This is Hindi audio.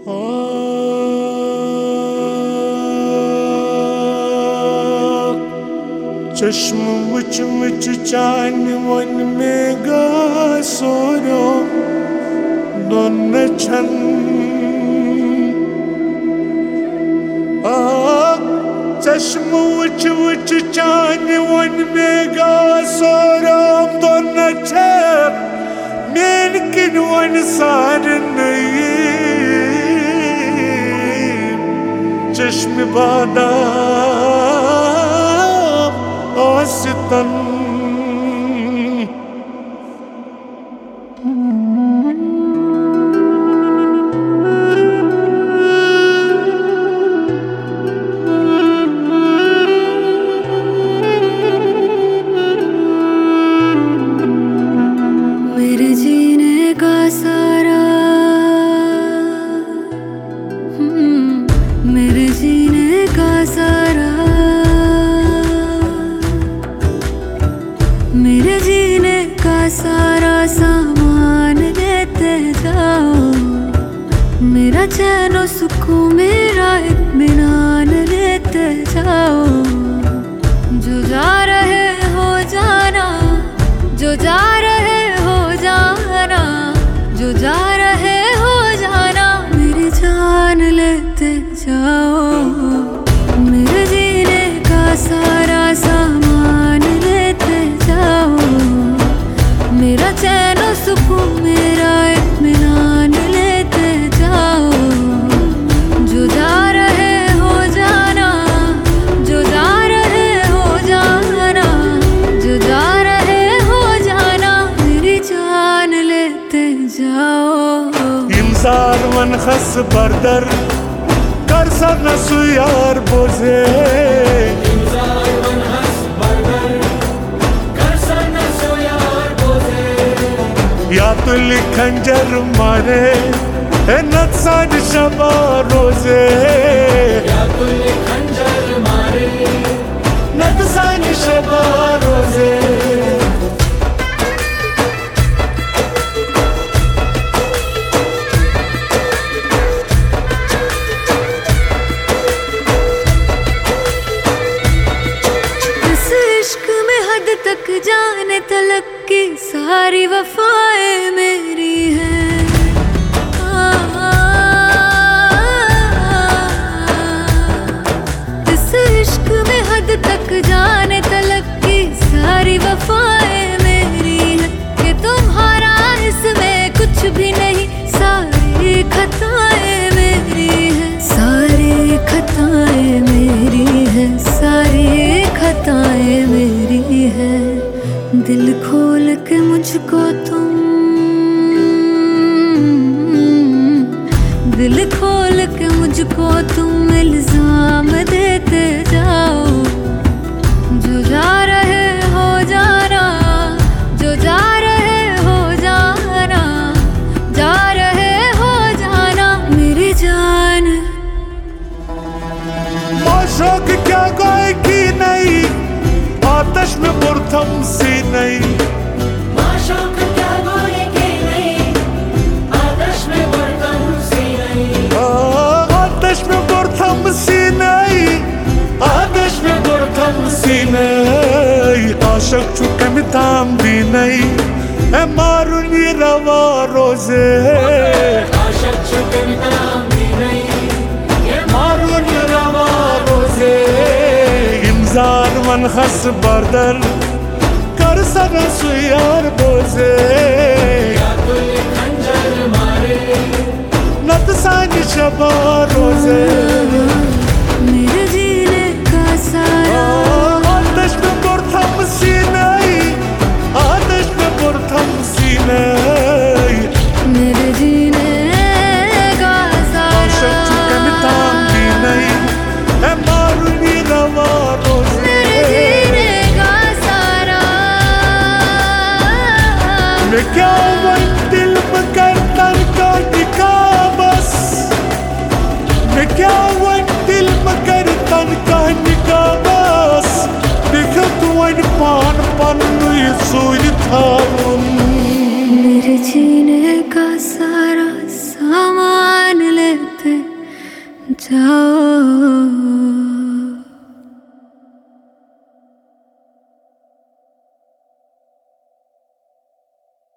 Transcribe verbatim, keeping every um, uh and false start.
चश्म मुच मुच चान वन में गा सोरो दोन छन चश्म मुच मुच चान वन में गा सोरो दोन छन मेन किन वन सार नहीं चश्म बादा आसितन मेरे जीने का सारा मेरे जीने का सारा मेरे जीने का सारा सामान लेते जाओ, मेरा चैन और सुकून मेरा इत्मीनान लेते जाओ। जो जा रहे हो जाना, जो जा रहे हो जाना, जो जा रहे हो जाना, मेरी जान लेते जाओ। मेरे जीने का सारा सामान लेते जाओ, मेरा चैन और सुकून मेरा इत्मीनान लेते जाओ। जो जा रहे हो जाना, जो जा रहे हो जाना, जो जा रहे हो जाना, मेरी जान लेते जाओ। इंसान मन खस बर्दर कर सरना सुयार बोझे या तुल खंजर मारे है नत्सान शबा रोजे, या तुल खंजर मारे नत्सान शबा रोजे। इस इश्क में हद तक जाने तलक की सारी वफाएं मेरी हैं। इस इश्क में हद तक जाने तलक की सारी वफाएं मेरी हैं। कि तुम्हारा इसमें कुछ भी नहीं, सारी खताएं मेरी हैं, सारी खताएं मेरी हैं, सारी खताएं मेरी हैं। दिल खोल के मुझको तुम, दिल खोल के मुझको तुम इल्जाम देते जाओ। जो जा रहे हो जाना, जो जा रहे हो जाना, जा रहे हो जाना, मेरी जान। माशोक क्या कोई की नहीं, आतश में बुरथम सी नहीं। माशोक क्या कोई की नहीं, आतश में बुरथम सी नहीं। आतश में बुरथम सी नहीं, आतश में बुरथम सी नहीं। आशक चुके में ताम भी नहीं, ए मारून ये रवा रोजे। आशक चुके में ताम भी नहीं, ये मारून ये रवा रोजे। इंजार मन खस बर्दर कर सर सुयार बोझे, या तुल खंजर मारे नत्सान शबा रोजे। मेरे जीने का सारा आतश में बुरथम सी नहीं, आतश में बुरथम सी नहीं। मेरे जीने का सारा चुके में ताम भी नहीं, है मारून ये रवा रोजे। मेरे जीने का सारा मैं क्या वन दिल में करता का टिका बस, जाओ।